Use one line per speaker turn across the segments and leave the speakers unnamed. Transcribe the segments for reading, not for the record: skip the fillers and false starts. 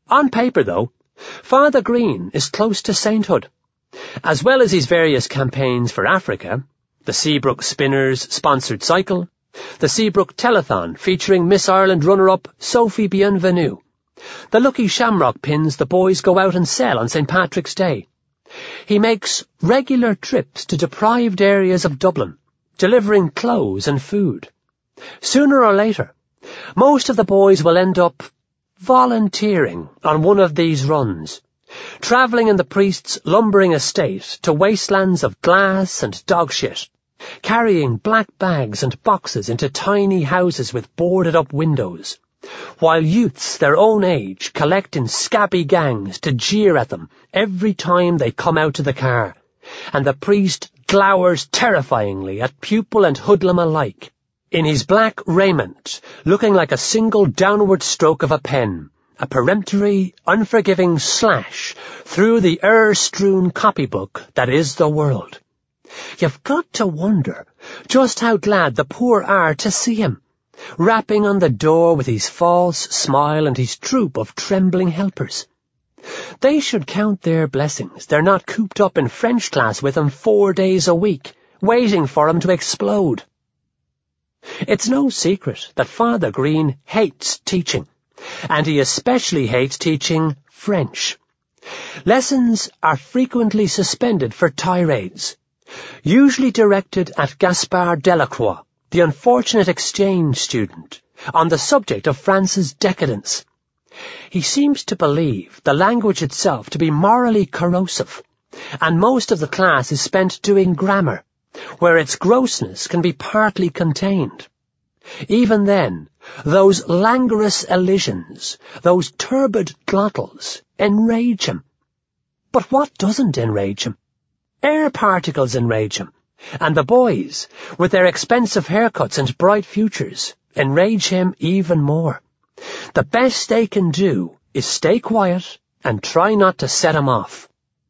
On paper, though, Father Green is close to sainthood. As well as his various campaigns for Africa, the Seabrook Spinners sponsored cycle, the Seabrook Telethon featuring Miss Ireland runner-up Sophie Bienvenue, the lucky shamrock pins the boys go out and sell on St. Patrick's Day. He makes regular trips to deprived areas of Dublin, delivering clothes and food. Sooner or later, most of the boys will end up volunteering on one of these runs, travelling in the priest's lumbering estate to wastelands of glass and dog shit, carrying black bags and boxes into tiny houses with boarded-up windows, while youths their own age collect in scabby gangs to jeer at them every time they come out to the car, and the priest glowers terrifyingly at pupil and hoodlum alike, in his black raiment, looking like a single downward stroke of a pen, a peremptory, unforgiving slash through the error-strewn copybook that is the world. You've got to wonder just how glad the poor are to see him, rapping on the door with his false smile and his troop of trembling helpers. They should count their blessings they're not cooped up in French class with him 4 days a week, waiting for him to explode. It's no secret that Father Green hates teaching, and he especially hates teaching French. Lessons are frequently suspended for tirades, usually directed at Gaspard Delacroix, the unfortunate exchange student, on the subject of France's decadence. He seems to believe the language itself to be morally corrosive, and most of the class is spent doing grammar, where its grossness can be partly contained. Even then, those languorous elisions, those turbid glottals, enrage him. But what doesn't enrage him? Air particles enrage him, and the boys, with their expensive haircuts and bright futures, enrage him even more. The best they can do is stay quiet and try not to set him off.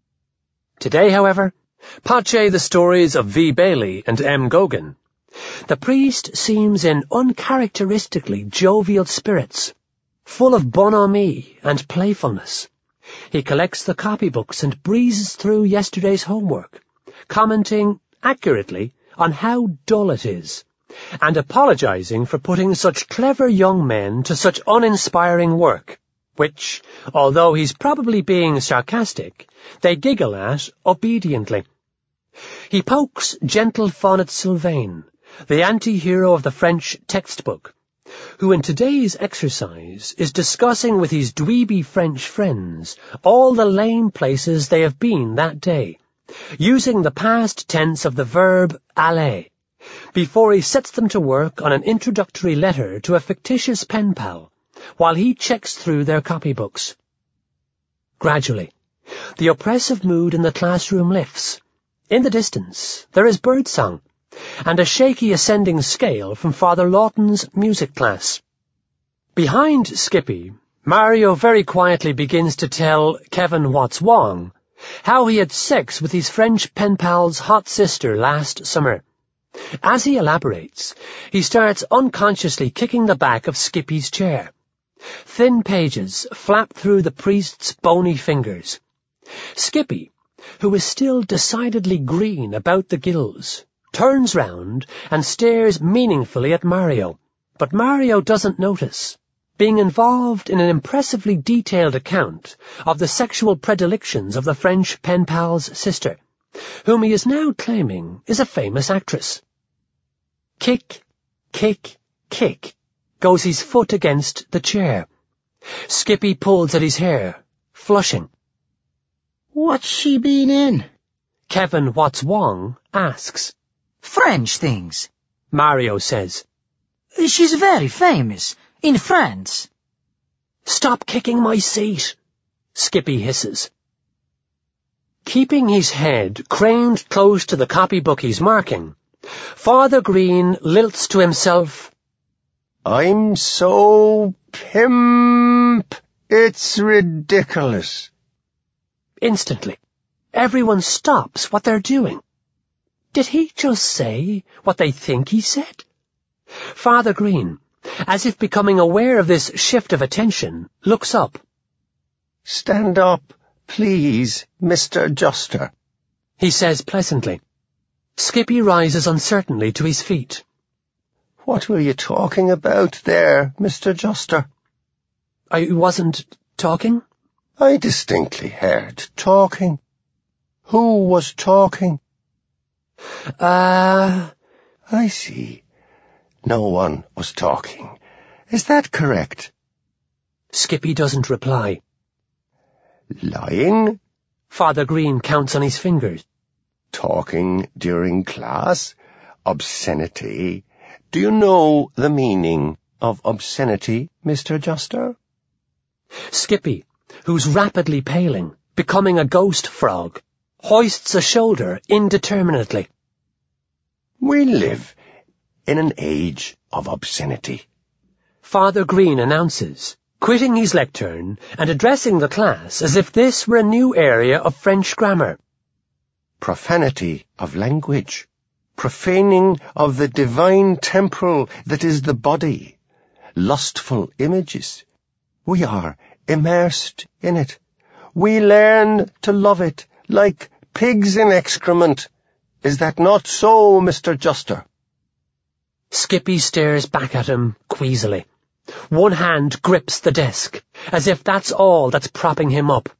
Today, however, pace the stories of V. Bailey and M. Gogan. The priest seems in uncharacteristically jovial spirits, full of bonhomie and playfulness. He collects the copybooks and breezes through yesterday's homework, commenting accurately on how dull it is, and apologizing for putting such clever young men to such uninspiring work, which, although he's probably being sarcastic, they giggle at obediently. He pokes gentle Fonnet Sylvain, the anti-hero of the French textbook, who in today's exercise is discussing with his dweeby French friends all the lame places they have been that day, using the past tense of the verb aller, before he sets them to work on an introductory letter to a fictitious pen pal, while he checks through their copybooks. Gradually, the oppressive mood in the classroom lifts. In the distance, there is birdsong, and a shaky ascending scale from Father Lawton's music class. Behind Skippy, Mario very quietly begins to tell Kevin Watts-Wong how he had sex with his French pen pal's hot sister last summer. As he elaborates, he starts unconsciously kicking the back of Skippy's chair. Thin pages flap through the priest's bony fingers. Skippy, who is still decidedly green about the gills, turns round and stares meaningfully at Mario, but Mario doesn't notice, being involved in an impressively detailed account of the sexual predilections of the French pen pal's sister, whom he is now claiming is a famous actress. Kick, kick, kick, goes his foot against the chair. Skippy pulls at his hair, flushing.
"What's she been in?"
Kevin Watts-Wong asks.
"French things,"
Mario says.
"She's very famous, in France."
"Stop kicking my seat," Skippy hisses. Keeping his head craned close to the copybook he's marking, Father Green lilts to himself,
"I'm so pimp, it's ridiculous."
Instantly, everyone stops what they're doing. Did he just say what they think he said? Father Green, as if becoming aware of this shift of attention, looks up.
Stand up, please, Mr. Juster,
he says pleasantly. Skippy rises uncertainly to his feet.
What were you talking about there, Mr. Juster?
I wasn't talking?
I distinctly heard talking. Who was talking? I see. No one was talking. Is that correct?
Skippy doesn't reply.
Lying?
Father Green counts on his fingers.
Talking during class? Obscenity? Do you know the meaning of obscenity, Mr. Juster?
Skippy, who's rapidly paling, becoming a ghost frog, hoists a shoulder indeterminately.
We live in an age of obscenity,
Father Green announces, quitting his lectern and addressing the class as if this were a new area of French grammar.
Profanity of language, profaning of the divine temple that is the body, lustful images. We are immersed in it. We learn to love it like pigs in excrement. Is that not so, Mr. Juster?
Skippy stares back at him queasily. One hand grips the desk, as if that's all that's propping him up.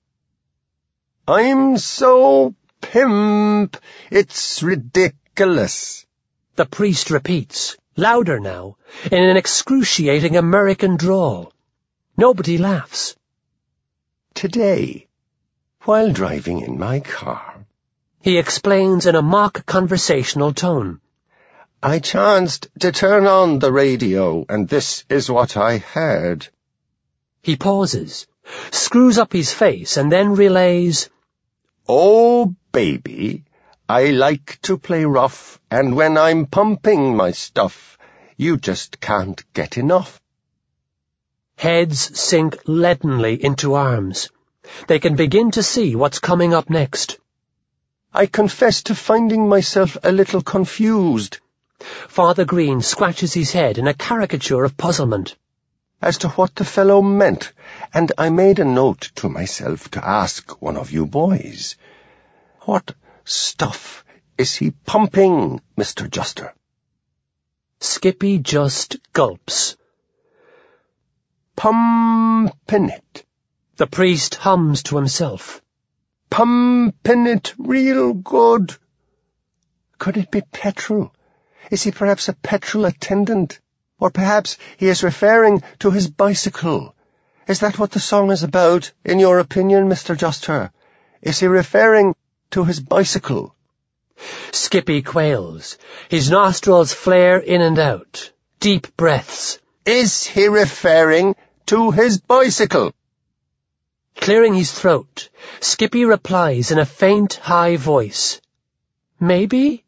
I'm so pimp, it's ridiculous,
the priest repeats, louder now, in an excruciating American drawl. Nobody laughs.
Today, while driving in my car,
he explains in a mock conversational tone,
I chanced to turn on the radio, and this is what I heard.
He pauses, screws up his face, and then relays,
Oh, baby, I like to play rough, and when I'm pumping my stuff, you just can't get enough.
Heads sink leadenly into arms. They can begin to see what's coming up next.
I confess to finding myself a little confused.
Father Green scratches his head in a caricature of puzzlement.
As to what the fellow meant, and I made a note to myself to ask one of you boys. What stuff is he pumping, Mr. Juster?
Skippy just gulps.
Pumpin' it,
the priest hums to himself.
Pumpin' it real good. Could it be petrol? Is he perhaps a petrol attendant? Or perhaps he is referring to his bicycle. Is that what the song is about, in your opinion, Mr. Juster? Is he referring to his bicycle?
Skippy quails. His nostrils flare in and out. Deep breaths.
Is he referring to his bicycle?
Clearing his throat, Skippy replies in a faint, high voice. Maybe?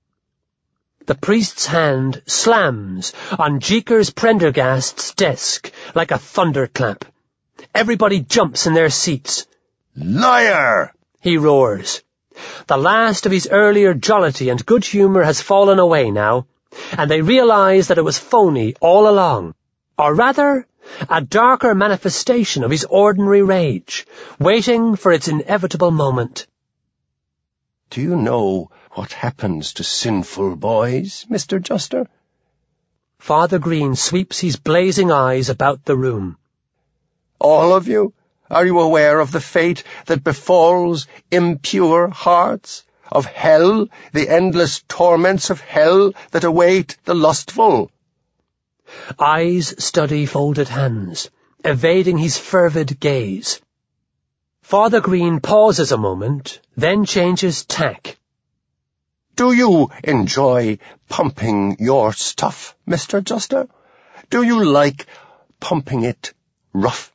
The priest's hand slams on Jeekers Prendergast's desk like a thunderclap. Everybody jumps in their seats.
Liar!
He roars. The last of his earlier jollity and good humour has fallen away now, and they realise that it was phony all along, or rather, a darker manifestation of his ordinary rage, waiting for its inevitable moment.
Do you know what happens to sinful boys, Mr. Juster?
Father Green sweeps his blazing eyes about the room.
All of you? Are you aware of the fate that befalls impure hearts? Of hell, the endless torments of hell that await the lustful?
Eyes study folded hands, evading his fervid gaze. Father Green pauses a moment, then changes tack.
Do you enjoy pumping your stuff, Mr. Juster? Do you like pumping it rough?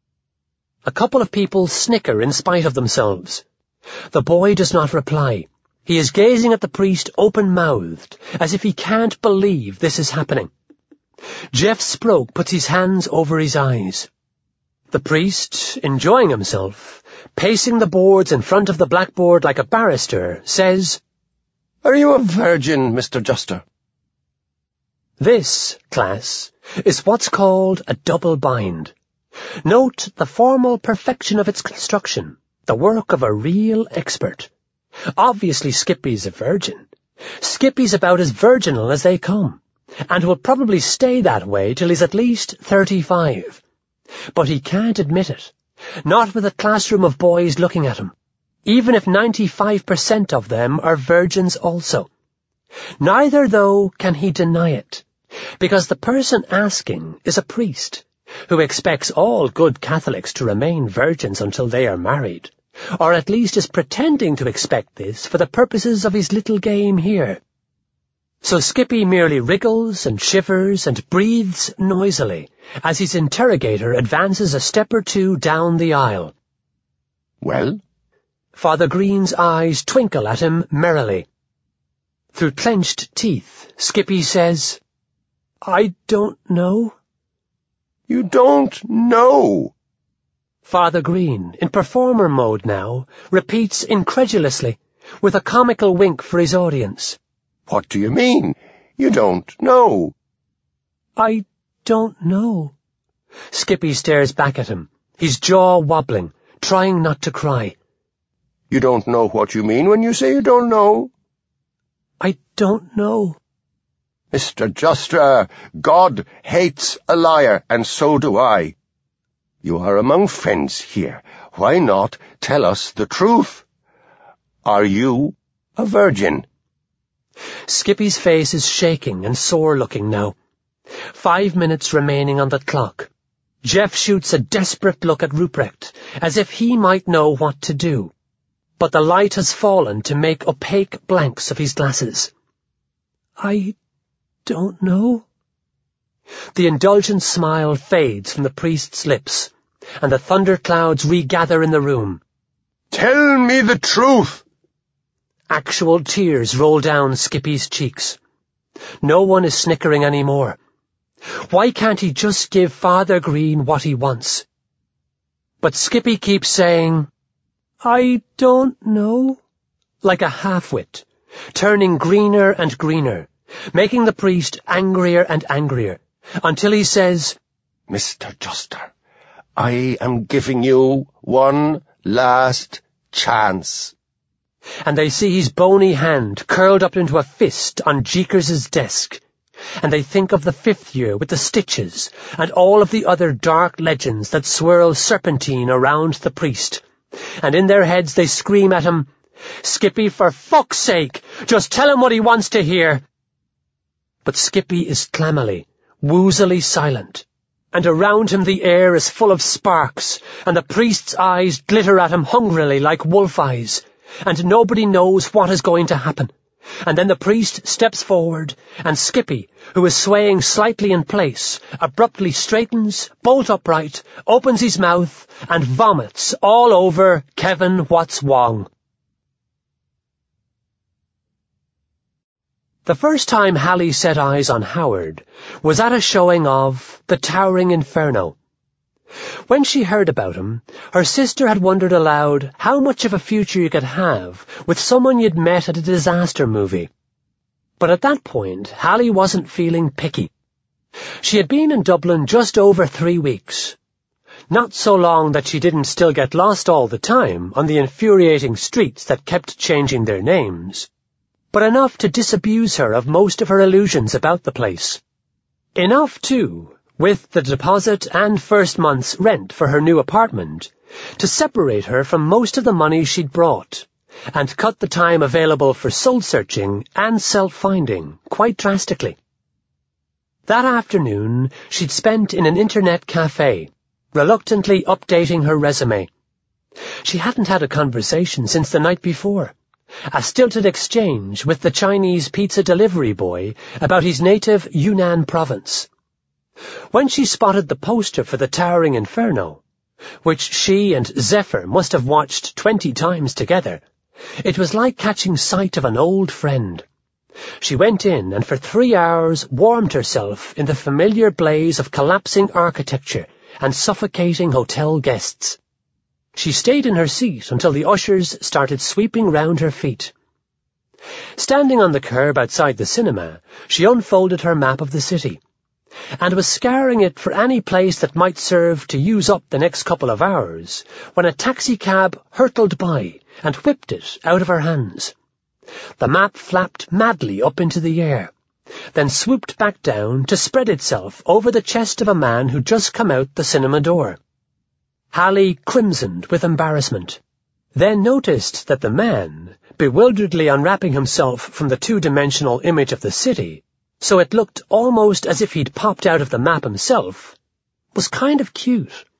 A couple of people snicker in spite of themselves. The boy does not reply. He is gazing at the priest open-mouthed, as if he can't believe this is happening. Jeff Sproke puts his hands over his eyes. The priest, enjoying himself, pacing the boards in front of the blackboard like a barrister, says,
Are you a virgin, Mr. Juster?
This, class, is what's called a double bind. Note the formal perfection of its construction, the work of a real expert. Obviously Skippy's a virgin. Skippy's about as virginal as they come, and will probably stay that way till he's at least 35. But he can't admit it, not with a classroom of boys looking at him, even if 95% of them are virgins also. Neither, though, can he deny it, because the person asking is a priest, who expects all good Catholics to remain virgins until they are married, or at least is pretending to expect this for the purposes of his little game here. So Skippy merely wriggles and shivers and breathes noisily as his interrogator advances a step or two down the aisle.
Well?
Father Green's eyes twinkle at him merrily. Through clenched teeth, Skippy says, "I don't know."
You don't know?
Father Green, in performer mode now, repeats incredulously, with a comical wink for his audience.
What do you mean? You don't know?
I don't know. Skippy stares back at him, his jaw wobbling, trying not to cry.
You don't know what you mean when you say you don't know?
I don't know.
Mr. Juster, God hates a liar, and so do I. You are among friends here. Why not tell us the truth? Are you a virgin?
Skippy's face is shaking and sore-looking now. 5 minutes remaining on the clock. Jeff shoots a desperate look at Ruprecht, as if he might know what to do. But the light has fallen to make opaque blanks of his glasses. I don't know. The indulgent smile fades from the priest's lips, and the thunderclouds regather in the room.
Tell me the truth!
Actual tears roll down Skippy's cheeks. No one is snickering any more. Why can't he just give Father Green what he wants? But Skippy keeps saying, I don't know, like a half-wit, turning greener and greener, making the priest angrier and angrier, until he says,
Mr. Juster, I am giving you one last chance.
And they see his bony hand curled up into a fist on Jeekers' desk, and they think of the 5th year with the stitches and all of the other dark legends that swirl serpentine around the priest, and in their heads they scream at him, Skippy, for fuck's sake, just tell him what he wants to hear. But Skippy is clammily, woozily silent, and around him the air is full of sparks, and the priest's eyes glitter at him hungrily like wolf eyes, and nobody knows what is going to happen. And then the priest steps forward, and Skippy, who is swaying slightly in place, abruptly straightens, bolt upright, opens his mouth, and vomits all over Kevin What's Wong. The first time Hallie set eyes on Howard was at a showing of The Towering Inferno. When she heard about him, her sister had wondered aloud how much of a future you could have with someone you'd met at a disaster movie. But at that point, Hallie wasn't feeling picky. She had been in Dublin just over 3 weeks. Not so long that she didn't still get lost all the time on the infuriating streets that kept changing their names, but enough to disabuse her of most of her illusions about the place. Enough, too, with the deposit and first month's rent for her new apartment, to separate her from most of the money she'd brought, and cut the time available for soul-searching and self-finding quite drastically. That afternoon she'd spent in an internet cafe, reluctantly updating her resume. She hadn't had a conversation since the night before, a stilted exchange with the Chinese pizza delivery boy about his native Yunnan province. When she spotted the poster for The Towering Inferno, which she and Zephyr must have watched 20 times together, it was like catching sight of an old friend. She went in and for 3 hours warmed herself in the familiar blaze of collapsing architecture and suffocating hotel guests. She stayed in her seat until the ushers started sweeping round her feet. Standing on the curb outside the cinema, she unfolded her map of the city. and was scouring it for any place that might serve to use up the next couple of hours, when a taxicab hurtled by and whipped it out of her hands. The map flapped madly up into the air, then swooped back down to spread itself over the chest of a man who'd just come out the cinema door. Hallie crimsoned with embarrassment, then noticed that the man, bewilderedly unwrapping himself from the two-dimensional image of the city, so it looked almost as if he'd popped out of the map himself, was kind of cute.